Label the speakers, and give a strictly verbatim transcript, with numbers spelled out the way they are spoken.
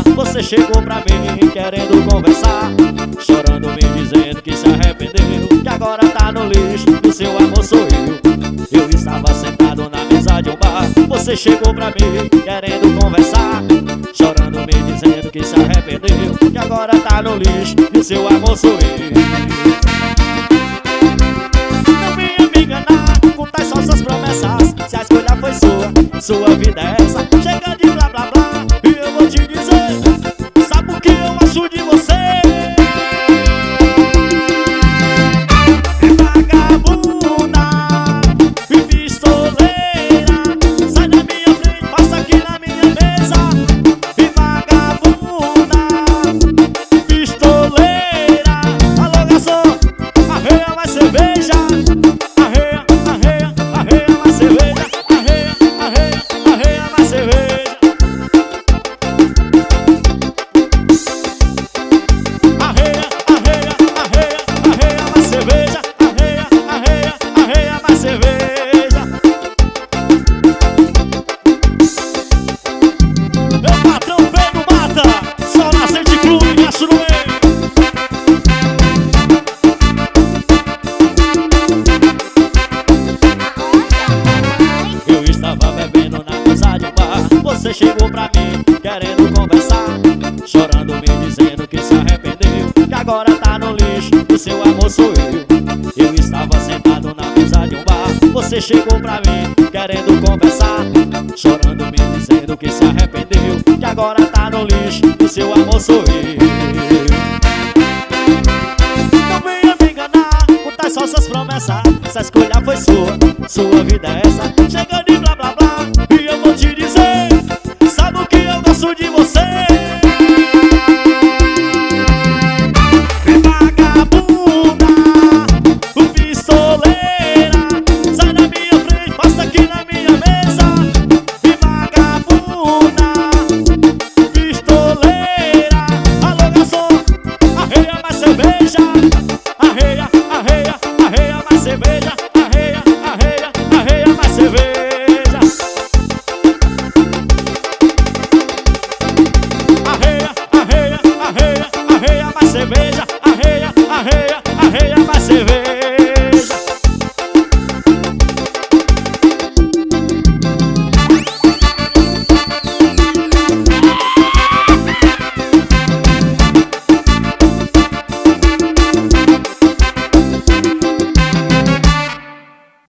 Speaker 1: Você chegou pra mim querendo conversar, chorando me dizendo que se arrependeu, que agora tá no lixo, que o seu amor sou eu. Eu estava sentado na mesa de um bar. Você chegou pra mim querendo conversar, chorando me dizendo que se arrependeu, que agora tá no lixo, que o seu amor sou eu. Não venha me enganar com tais falsas promessas. Se a escolha foi sua, sua vida é essa. Chega de blá blá blá e eu vou te dizer, sabe o que eu acho de você? Vagabunda e pistoleira, sai da minha frente, passa aqui na minha mesa. E vagabunda, pistoleira, alô garçom, arreia mais cerveja. Arreia, arreia, arreia mais cerveja. Arreia, arreia, arreia mais cerveja. Arreia, arreia, arreia, arreia mais cerveja. Arreia, arreia, arreia mais cerveja. Meu patrão Pedro Mata, só nascente clube, gasto no meio. Eu estava bebendo na mesa de um bar. Você chegou pra mim querendo conversar, chorando me dizendo que se arrependeu, que agora tá no lixo, que o seu amor sou eu. Eu estava sentado na mesa de um bar. Você chegou pra mim querendo conversar, chorando me dizendo que se arrependeu, que agora tá no lixo, que o seu amor sou eu. Não venha me enganar com tais falsas promessas. Se a escolha foi sua, sua vida é essa. Chega de blá blá blá e eu vou te dizer, sabe o que eu gosto de você?